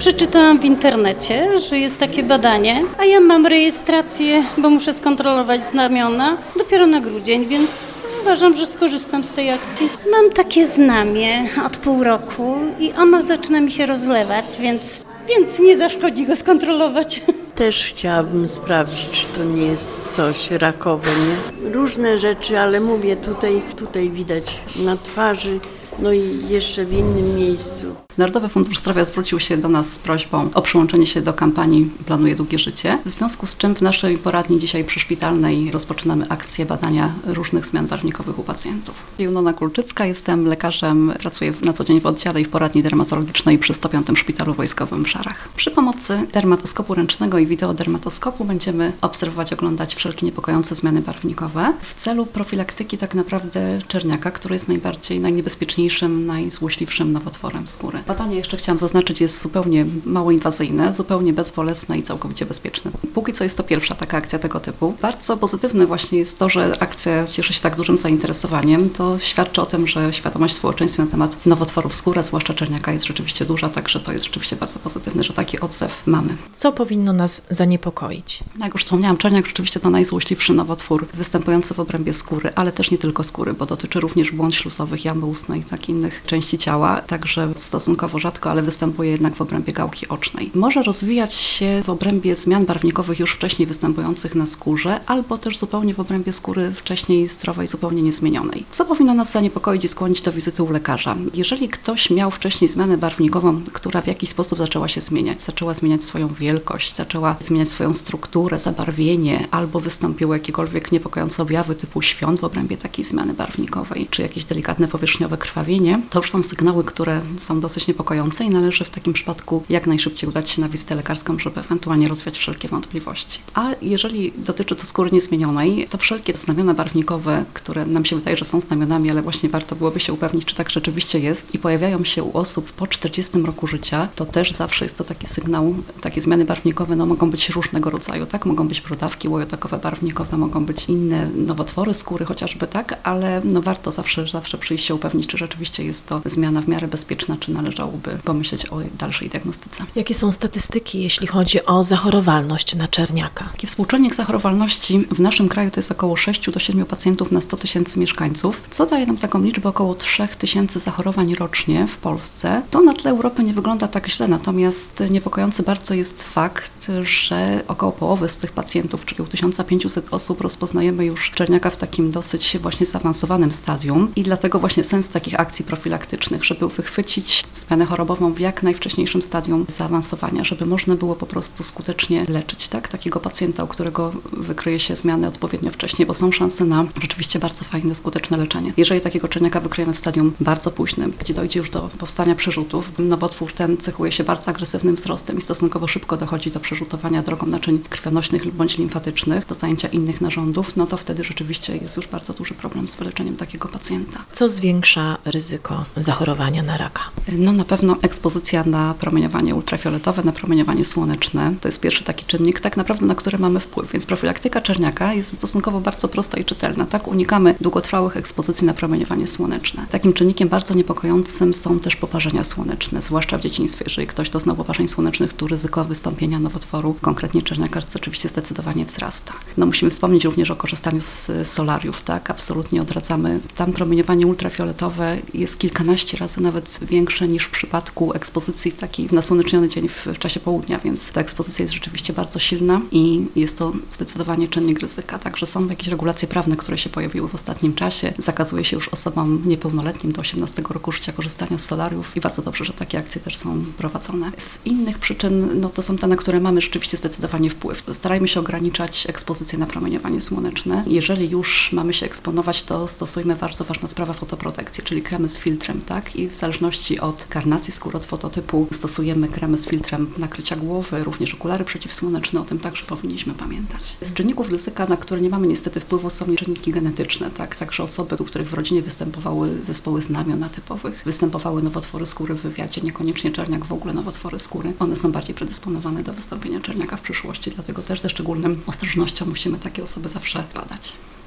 Przeczytałam w internecie, że jest takie badanie, a ja mam rejestrację, bo muszę skontrolować znamiona dopiero na grudzień, więc uważam, że skorzystam z tej akcji. Mam takie znamie od pół roku i ono zaczyna mi się rozlewać, więc nie zaszkodzi go skontrolować. Też chciałabym sprawdzić, czy to nie jest coś rakowe, nie? Różne rzeczy, ale mówię, tutaj widać na twarzy, no i jeszcze w innym miejscu. Narodowy Fundusz Zdrowia zwrócił się do nas z prośbą o przyłączenie się do kampanii Planuję Długie Życie, w związku z czym w naszej poradni dzisiaj przyszpitalnej rozpoczynamy akcję badania różnych zmian barwnikowych u pacjentów. Junona Kulczycka, jestem lekarzem, pracuję na co dzień w oddziale i w poradni dermatologicznej przy 105 Szpitalu Wojskowym w Szarach. Przy pomocy dermatoskopu ręcznego i wideodermatoskopu będziemy obserwować, oglądać wszelkie niepokojące zmiany barwnikowe w celu profilaktyki tak naprawdę czerniaka, który jest najniebezpieczniejszym, najzłośliwszym nowotworem skóry. Badanie, jeszcze chciałam zaznaczyć, jest zupełnie mało inwazyjne, zupełnie bezbolesne i całkowicie bezpieczne. Póki co jest to pierwsza taka akcja tego typu. Bardzo pozytywne właśnie jest to, że akcja cieszy się tak dużym zainteresowaniem. To świadczy o tym, że świadomość społeczeństwa na temat nowotworów skóry, zwłaszcza czerniaka, jest rzeczywiście duża, także to jest rzeczywiście bardzo pozytywne, że taki odzew mamy. Co powinno nas zaniepokoić? Jak już wspomniałam, czerniak rzeczywiście to najzłośliwszy nowotwór występujący w obrębie skóry, ale też nie tylko skóry, bo dotyczy również błon śluzowych, jamy ustnej, tak innych części ciała, także stosunkowo rzadko, ale występuje jednak w obrębie gałki ocznej. Może rozwijać się w obrębie zmian barwnikowych już wcześniej występujących na skórze, albo też zupełnie w obrębie skóry wcześniej zdrowej, zupełnie niezmienionej. Co powinno nas zaniepokoić i skłonić do wizyty u lekarza? Jeżeli ktoś miał wcześniej zmianę barwnikową, która w jakiś sposób zaczęła się zmieniać, zaczęła zmieniać swoją wielkość, zaczęła zmieniać swoją strukturę, zabarwienie, albo wystąpiły jakiekolwiek niepokojące objawy typu świąt w obrębie takiej zmiany barwnikowej, czy jakieś delikatne powierzchniowe krwawienie, to już są sygnały, które są dosyć niepokojące i należy w takim przypadku jak najszybciej udać się na wizytę lekarską, żeby ewentualnie rozwiać wszelkie wątpliwości. A jeżeli dotyczy to skóry niezmienionej, to wszelkie znamiona barwnikowe, które nam się wydaje, że są znamionami, ale właśnie warto byłoby się upewnić, czy tak rzeczywiście jest i pojawiają się u osób po 40 roku życia, to też zawsze jest to taki sygnał, takie zmiany barwnikowe mogą być różnego rodzaju, tak? Mogą być brodawki łojotokowe barwnikowe, mogą być inne nowotwory skóry chociażby, tak? Ale warto zawsze przyjść się upewnić, czy rzeczywiście jest to zmiana w miarę bezpieczna, czy należałoby pomyśleć o dalszej diagnostyce. Jakie są statystyki, jeśli chodzi o zachorowalność na czerniaka? Taki współczynnik zachorowalności w naszym kraju to jest około 6 do 7 pacjentów na 100 tysięcy mieszkańców, co daje nam taką liczbę około 3 tysięcy zachorowań rocznie w Polsce. To na tle Europy nie wygląda tak źle, natomiast niepokojący bardzo jest fakt, że około połowy z tych pacjentów, czyli u 1500 osób, rozpoznajemy już czerniaka w takim dosyć właśnie zaawansowanym stadium i dlatego właśnie sens takich akcji profilaktycznych, żeby wychwycić zmianę chorobową w jak najwcześniejszym stadium zaawansowania, żeby można było po prostu skutecznie leczyć, tak? Takiego pacjenta, u którego wykryje się zmiany odpowiednio wcześnie, bo są szanse na rzeczywiście bardzo fajne, skuteczne leczenie. Jeżeli takiego czerniaka wykryjemy w stadium bardzo późnym, gdzie dojdzie już do powstania przerzutów, nowotwór ten cechuje się bardzo agresywnym wzrostem i stosunkowo szybko dochodzi do przerzutowania drogą naczyń krwionośnych bądź limfatycznych, do zajęcia innych narządów, no to wtedy rzeczywiście jest już bardzo duży problem z wyleczeniem takiego pacjenta. Co zwiększa ryzyko zachorowania na raka? No na pewno ekspozycja na promieniowanie ultrafioletowe, na promieniowanie słoneczne. To jest pierwszy taki czynnik, tak naprawdę na który mamy wpływ, więc profilaktyka czerniaka jest stosunkowo bardzo prosta i czytelna. Tak, unikamy długotrwałych ekspozycji na promieniowanie słoneczne. Takim czynnikiem bardzo niepokojącym są też poparzenia słoneczne, zwłaszcza w dzieciństwie. Jeżeli ktoś doznał poparzeń słonecznych, to ryzyko wystąpienia nowotworu, konkretnie czerniaka, oczywiście zdecydowanie wzrasta. No musimy wspomnieć również o korzystaniu z solariów, tak, absolutnie odradzamy. Tam promieniowanie ultrafioletowe jest kilkanaście razy nawet większe niż w przypadku ekspozycji takiej w nasłoneczniony dzień w czasie południa, więc ta ekspozycja jest rzeczywiście bardzo silna i jest to zdecydowanie czynnik ryzyka. Także są jakieś regulacje prawne, które się pojawiły w ostatnim czasie. Zakazuje się już osobom niepełnoletnim do 18 roku życia korzystania z solariów i bardzo dobrze, że takie akcje też są prowadzone. Z innych przyczyn, no to są te, na które mamy rzeczywiście zdecydowanie wpływ. Starajmy się ograniczać ekspozycję na promieniowanie słoneczne. Jeżeli już mamy się eksponować, to stosujmy bardzo ważna sprawa fotoprotekcję, czyli kremy z filtrem, tak? I w zależności od karnacji skóry, od fototypu stosujemy kremy z filtrem nakrycia głowy, również okulary przeciwsłoneczne, o tym także powinniśmy pamiętać. Z czynników ryzyka, na które nie mamy niestety wpływu, są czynniki genetyczne, tak? Także osoby, u których w rodzinie występowały zespoły znamion atypowych, występowały nowotwory skóry w wywiadzie, niekoniecznie czerniak, w ogóle nowotwory skóry, one są bardziej predysponowane do wystąpienia czerniaka w przyszłości, dlatego też ze szczególną ostrożnością musimy takie osoby zawsze badać.